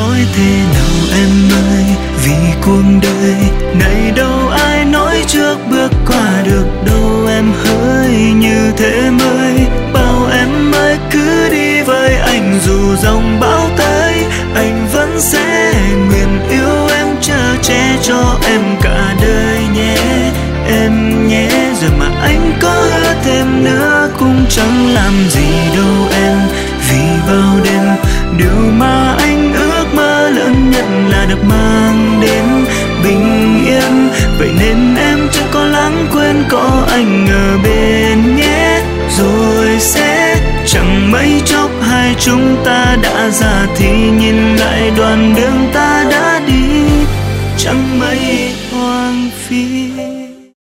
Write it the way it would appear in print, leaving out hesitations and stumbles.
nói thế nào em ơi, vì cuộc đời này đâu ai nói trước bước qua được đâu em hỡi, như thế mới bao em ơi. Cứ đi với anh dù dòng bão tới, anh vẫn sẽ nguyện yêu em, chở che cho em cả đời nhé em nhé. Rồi mà anh có hứa thêm nữa cũng chẳng làm gì đâu em, vì bao đêm điều mà anh ước mơ lớn nhất là được mang đến bình yên. Vậy nên em chẳng có lãng quên có anh ở bên nhé. Rồi sẽ chẳng mấy chốc hai chúng ta đã ra thì nhìn lại đoạn đường ta đã